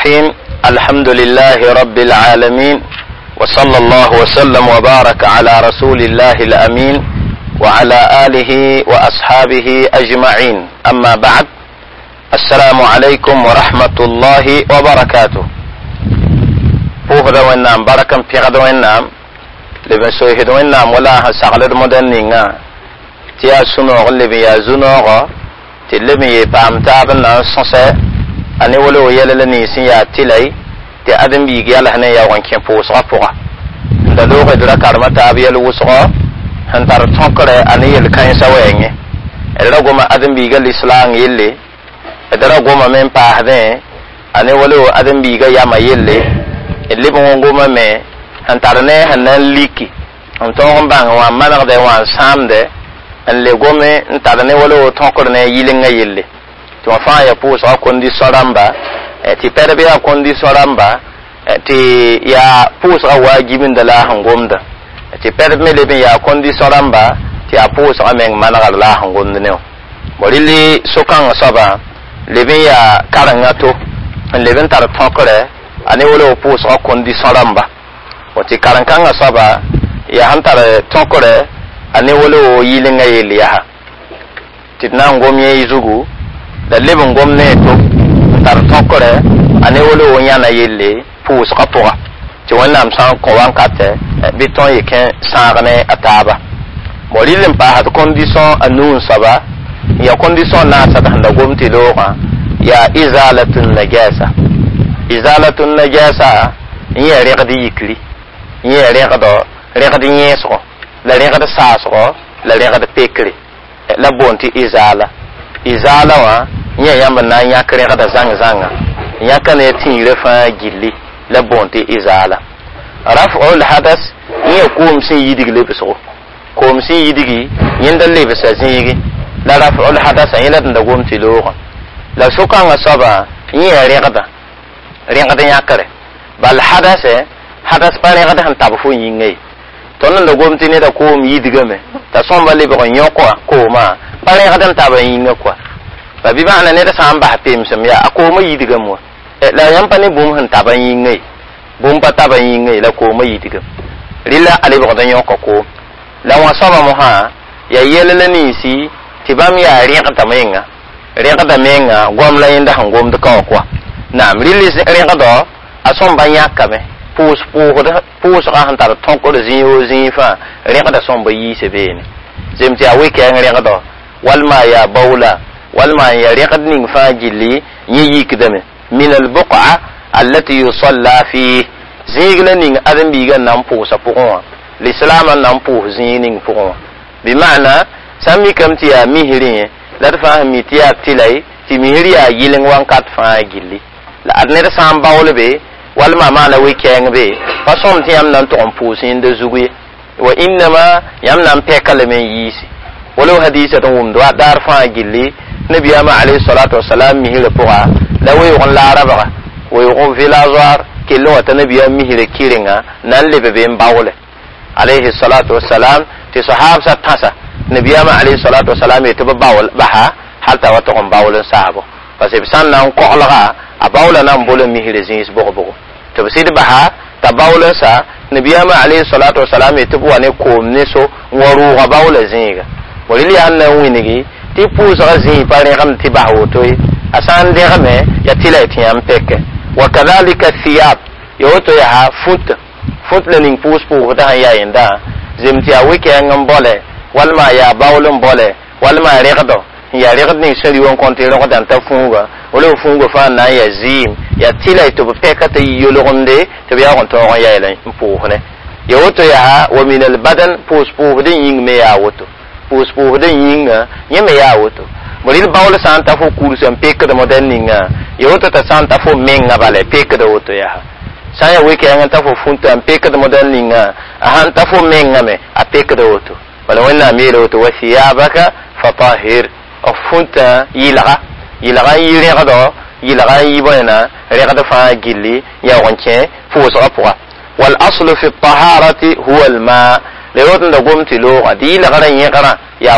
الرحيم الحمد لله رب العالمين وصلى الله وسلم وبارك على رسول الله الأمين وعلى آله وأصحابه أجمعين أما بعد السلام عليكم ورحمة الله وبركاته فوهد ونام بركم بيغد ونام لبن سوهد ونام ولا سغلد مدنينا تيا سنوغ لبن يا زنوغ تلبن يبام تابن سنسي ani wala yɛlɛ ni sin ya tilai te adam bi ya lahna ya wan ken po so poa da do ga dra karma ta bi yel wuso han tar tonkare ani yel kan sa wenge era goma adam bi ga islam yelle era goma men pa hade ani wala adam bi ga ya ma yelle elle bon goma me han tar ne hanan liki on ton bang wa manar de wan samde en le gome tar ne wala tonkare ne yilinga yelle to fa ya po so condition ramba ti perbe ya condition ramba ti ya po so wajibin da la hangomda ti perbe me le ya condition ramba ti a po so amen managal la hangomda ne bolili so kan saba le ya karanga to le ben tar tonkore ani wala po so condition ramba o ti karanga saba ya hantar tonkore ani wala yilinga yeliya ti nan gomye izugu da lebin gwamnati tar tokore ane wolo wonyana yelle pus qapoa ti wannan san ko wankate biton yeken sarne ataba molilin pa hat condition anun saba ya condition na sa da gwamnati loka ya izalatun najasa ya riqdi yikli ya riqdi yeso la riqdi saso la riqdi pekri la bonti izala wa nya yamba na nya kare kada zanga nya kana tin refa gilli la bonte izala raf'ul hadas nya kum sin yidig le biso kum sin yidigi yinda le bisa zigi la raf'ul hadas ila da gomti lo la sukan asaba nya riqada nya kare bal hadas pare kada han tabu fu yingai ton da gomti ne da kum yidiga me ta somba le ko nyoko ko ma pare kada tabu yinga kwa babi ba ne da san ba pem sam ya ko mai diga mu la yan pa ne bum han taban yin ngai bum pa taban yin ngai la ko mai diga lilla ali ba dan yoko ko la wa saba mu ha ya yelele ni si tibam ya riqata menga gom la inda han gom da ka ko na mrilli riqata asom ban yakka me pus han tar ton ko de zinfa riqata som ba yi se bene zemti a weke an riqata wal ma ya baula والما يريقد من فاجلي ييكدم من البقعة التي يصلى فيه زيغلن أدم بيغا نمپو سپوغوا الإسلام نمپو زينين پوغوا بمعنى سمي كمتيا مهرين لدفع ميتيا تلاي تي مهريا يلن وانكات فاجلي لأدنر سامباول بي والما معنى ويكيان بي فصوم تيام ننتقم پوسين دزوغي وإنما يمنام بيكال من ييسي ولو حديثة ومدوا دار فاجلي نبي أما عليه الصلاة والسلام مهل بوغا لا ويغن لا ربغا ويغن في الأزوار كلوة نبي أما مهل كيرنغا ننلب بين باولة عليه الصلاة والسلام تي صحاب ستاسا نبي أما عليه الصلاة والسلام يتبع باول بها حتى وتغن باول صحابه فسيبسان نام قعلغا أباولة نام بول مهل زينس بوغ تبسيد بها تباول سا نبي أما عليه الصلاة والسلام يتبع نكوم نسو وروغ باول زينغا وللي أنه وينغي ti pusa zi pare kam ti bahotoy asan de game ya tilay tiam peke wa kadhalika thiyab yoto ya fut lening pus pu da ya inda zimti a wike ngam bole walma ya bawlum bole walma riqdo ya riqdni seri won konte ro dan ta funga wala funga fa na ya zim ya tilay to peke ta yologonde to ya kon to ya elen pu ne yoto ya wa min al badan pus pu din ying me ya woto pus den yinga yeme ya woto bolil bawle santa fo kursen peke de modern ninga yoto ta santa fo menga bale peke de woto ya saya weke an ta fo funta peke de modern ninga ahan ta fo menga me a peke de woto wala wanna mi woto wasiyabaka fatahir of funta yilaga yirego yilaga yibona rego fa gilli ya wonche fo so apwa wal aslu fi at-taharati huwa al-ma ليوتن دا قومتي لو ادي لغران يقرا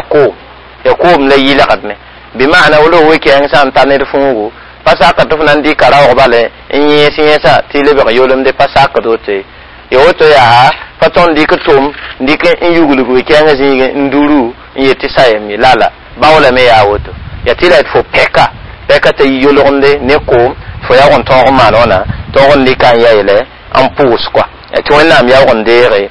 يقوم لا يلقد بمعنى ولو ويكي انسان تاني فونغو فسا كتفنان دي كراو بالي yi sinyasa tile ba yolum de pasaka dote yoto ya paton dikutum dikin in yugulugu kyanga zinga nduru yeti sayemi lala bawla me ya woto ya tila fo peka te yolonde ne ko fo ya on to malona to on dikan yayle en pousse quoi et to nam ya on dere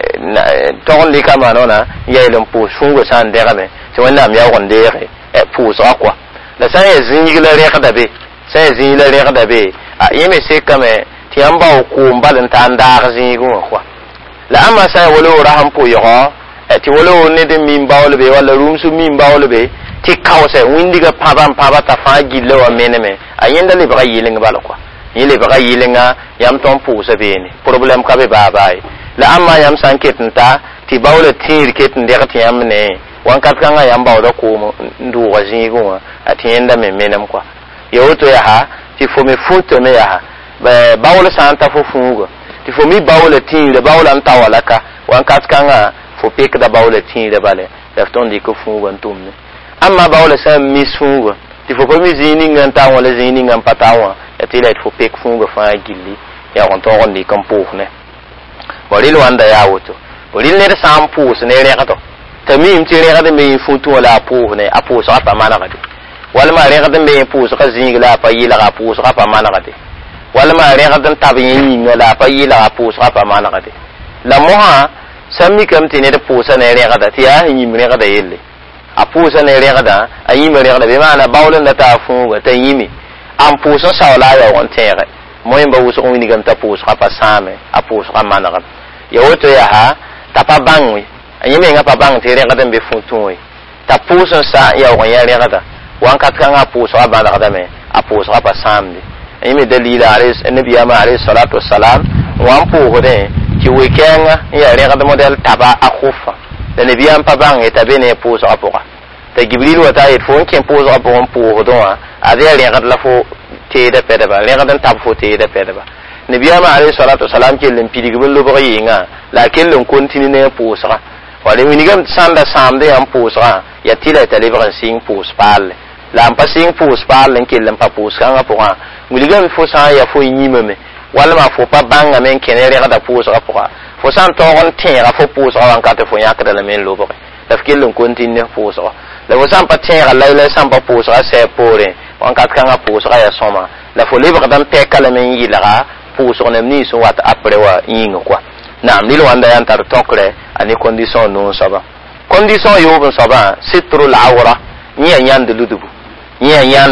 to on dikan malona yayle en pousse fungo san dere to on nam ya on dere et pousse quoi la sa ya zingi la rekda be sa ya zingi la rekda be a yeme se kame ti amba ko mbalan ta ndar zingi quoi la ama sa wolo raham po yo ti wolo ne de min bawle be wala rumsu min bawle be ti kawse windiga paba ta fa gillo wa meneme ayenda le ba yilinga bala quoi yile ba yilinga yam ton pousa bene problem ka be babai la amma yam sanket nta ti bawle tir ket nderti yam ne wan kat kanga yam bawda ko ndu wazingo atienda me menem quoi yoto ya ha ti fo me foto me ya ha ba bawle santa fo fungo ti fo mi bawle tir bawle anta wala ka wan kat kanga fo pek da bawle tir bale dafton di ko fungo ntumne amma bawle sa misungo ti fo pa mi zini nganta wala zini ngam patawa etila fo pek fungo fa gilli ya on to on di kampof ne bolil wanda ya woto bolil ne sam pus ne re kato tamim ti re kada me futu wala pof ne apo sa pa mana kadi wala ma re kada me pus ka zingla pa yila ka pus ka pa mana kadi wala ma re kada tabi ni ngala pa yila ka pus ka pa mana kadi la moha sami kam ti ne de pus ne re kada ti ya ni me kada yelle apusa ne regada ayime regada be mana bawlen da ta funga ta yimi am pusa sawla ya won tere moy mba wuso ni gam ta pusa ka pasame apusa ka manaka ya woto ya ha ta pa bangwi ayime nga pa bang tere regada be funtuwi ta pusa sa ya won ya regada wan kat kan apusa ka manaka me apusa ka pasame ayime dalila alayhi annabi ya ma alayhi salatu wassalam wan pu hode ki wekenga ya regada model taba akhufa da nabiyan pa bang etabe ne pouso apoka ta gibril wata it fon ken pouso apon po doa ade re gad la fo te da pede ba re gad tab fo te da pede ba nabiya ma alayhi salatu wasalam ke len pidi gibril lo ba yinga la ken len continue ne pouso wala mi nigam sanda samde am pouso ya tila ta lebran sing pouso pal la am pa sing pouso pal len ke len pa pouso kan apoka mi nigam fo sa ya fo yimame wala ma fo pa banga men ken re gad pouso apoka fo san togon tera fo pouso wan ka te fo yakda la men lobo la fikilun continue pouso la fo san pa tera la san pa pouso se pore wan ka kan pouso ya soma la fo libre dan peka la men yila pouso ne ni so wat après wa yinga quoi nam ni lo anda yan tar tokre ani condition non saba condition yo bon saba sitrul awra ni yande ludubu ni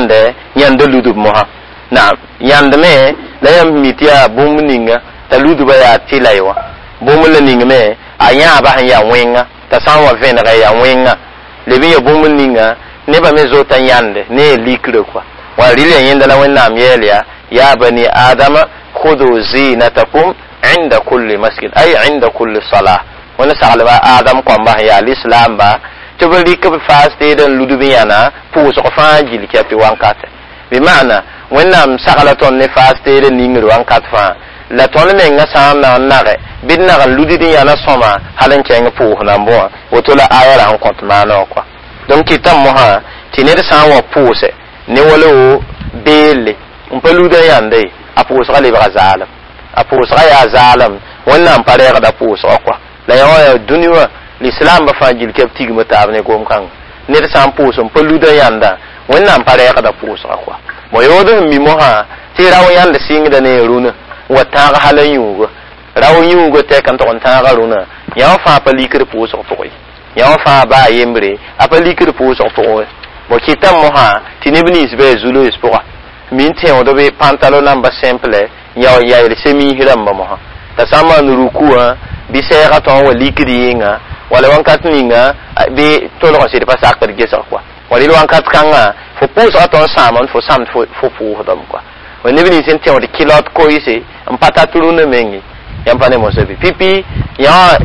yande ludubu mo ha nam yande me la yam mitia bumninga ta luduba ya tilaiwa bomul ningme aya ba ya wenga ta sanwa venga ya wenga lebi ya bomul ninga ne ba mezo ta yande ne likre kwa wa rile yenda la wenna mielia ya bani adama khudhu zinatakum inda kulli masjid ay inda kulli salah wana salama adam kwa ba ya islam ba to be likre faste den ludubi yana pour so fa jili kapi wankate bi maana wenna sakalaton ne faste den ningro wankate fa la ton me nga sam na nare bidna ga ludidi yana soma halen kenga pu na mbo woto la ayara an kont mana kwa donc kitam mo ha tinere sa wa puse ne wolo bele on peut luda yande apuse ga le bazalam apuse ga ya zalam wannan pare ga da puse kwa la ya duniya l'islam ba fajil keptig matabne gom kan ne da sam puse on peut luda yanda wannan pare ga da puse kwa mo yodo mi mo ha tirawo yanda singa ne runa wata halan yugo rawo yugo te kan to ta garuna ya fa pa likir puso to ya fa ba yembre apa likir puso to bo kitam mo ha tinibnis be zulu ispora min te o do be pantalon number simple ya ile semi hiram mo ha ta sama nuruku bi se ga to wa likiri nga wala wan katninga be to lo se pa sak per gesa kwa wala wan kat kanga fo puso aton samon fo sam fo pu hodam kwa wani bini sen te o de kilot ko ise ampata turune mengi yampane mo sebi pipi ya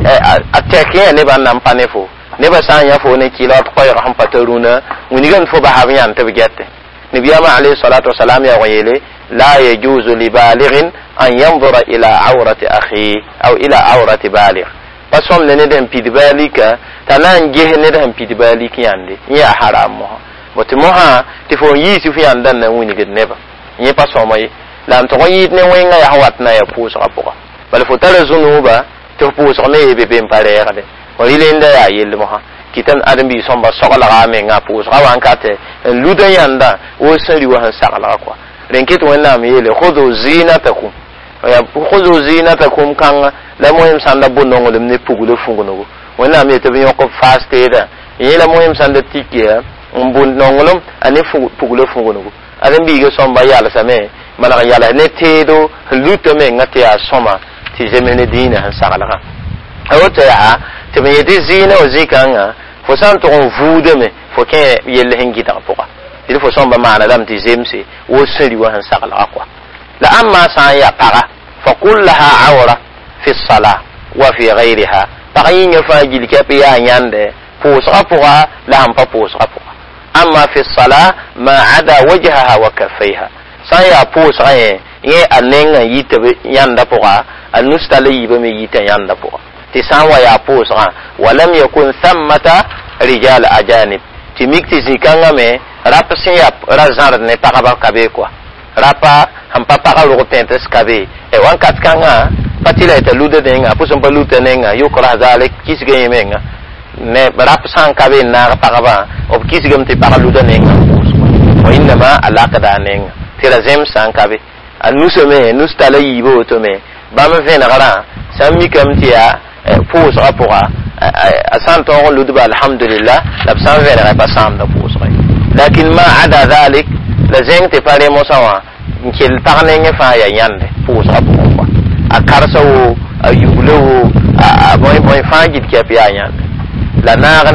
ateke ne ban nampane fo ne ba san ya fo ne kilot ko ya ampata turuna wani gan fo ba habiyan te bigette nabi ma alayhi salatu wasalam ya wayele la yajuzu li balighin an yanzura ila awrati akhi aw ila awrati baligh pasom ne den pidbalika tanan ge ne den pidbaliki yande ya haram mo botimo ha te fo yi su fi andan na wuni ged neba ni pasom mai lam to yit ne wenga ya wat na ya pusra puka bal fo tara zunuba to pusra ne be ben pare gade o ilenda ya yel mo ha kitan adam bi somba sokala ga me nga pusra wan kate luda yanda o sari wa han sakala kwa renkit wonna me yele khudu zinatakum ya khudu zinatakum kan la moyem sanda bonno ngol ne pugulo fungono wonna me to bi ko fasteda yela moyem sanda tikia umbun nongolom ane pugulo fungono adam bi go somba yala same mana yala ne tedo luto me ngati a soma ti zemene dina han sakala ga awta ya te me yedi zina o zikanga fo san to vude me fo ke yelle hengi ta poka il faut somba mana dam ti zemse o seri wa han sakala kwa la amma sa ya para fa kullaha awra fi salah wa fi ghayriha payin ya fajil ke pe ya nyande posra poka la ham pa posra poka amma fi salah ma ada wajhaha wa kaffaiha sa ya posra ye anenga yite yanda poka anustale yibe me yite yanda poka ti sanwa ya posra walam yakun thammata rijal ajanib ti mikti zikanga me rap siap razar ne pakaba kabe kwa rapa hampa pakalo ko pentes kabe e wan katkanga patila eta lude denga pusum palute nenga yukra zalik kisge yemenga ne rap san kabe na pakaba ob kisgem ti pakalude nenga wa inna ma alaqada nenga tira zem san kabe anusome nustala yibo to me bama vena gara sammi kamtia pos rapora asan to ludba alhamdulillah la san vena pa sam da pos lakin ma ada dhalik la zengte pare mo sawa nkil parne ngefa ya yande pos rapora akarsawo ayulo boy fangit ke ya yande la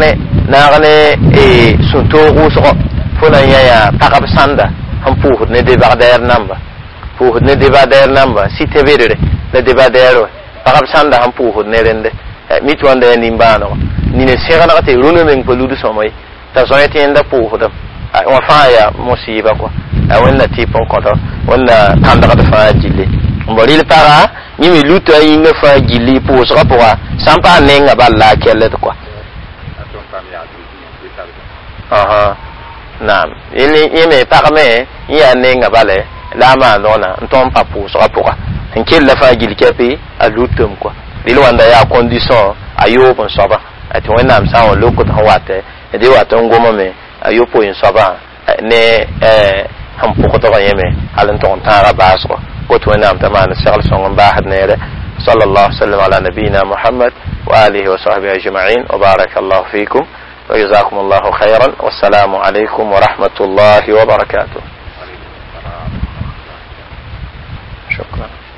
nagne e sunto uso fona ya pakab sanda ham puhut ne de bagder namba puhut ne de bagder namba site vedere le de bagdero pakab sanda ham puhut ne rende mitwande nimbano ni ne segana te runo men poludu somay ta zoyete enda puhut wa faya musiba ko wonna tipon ko to wonna tanda ka fa jille mbori le para ni mi luto yi ne fa jilli pour sera pour sampa nenga balla kelle ko aha nam ili yeme parme ya nenga bale la ma dona ntom pa pour sera pour en kelle fa jilli kepi a lutum ko dilo wanda ya condition ayo bon soba ati wonna am sa on loko to wate e de wato ngoma me ayo po in soba ne ham poko to yeme halan ton tara baso ko to nam tamana sagal songon bahad nere sallallahu sallam ala nabina muhammad wa alihi wa sahbihi ajma'in wa barakallahu fikum wa jazakumullahu khairan wassalamu alaykum wa rahmatullahi wa barakatuh shukran